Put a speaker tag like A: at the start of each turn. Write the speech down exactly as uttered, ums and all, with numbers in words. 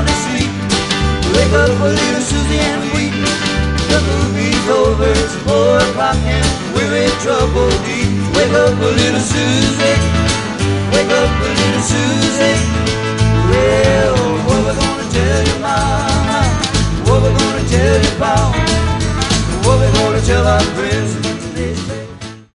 A: down the street. Wake up, little Susie, and weep. The movie's over, it's four o'clock and we're in trouble deep. Wake up, little Susie. Wake up, little Susie. Well, what we gonna tell your mama? What we gonna tell your pal? What we gonna tell our friends?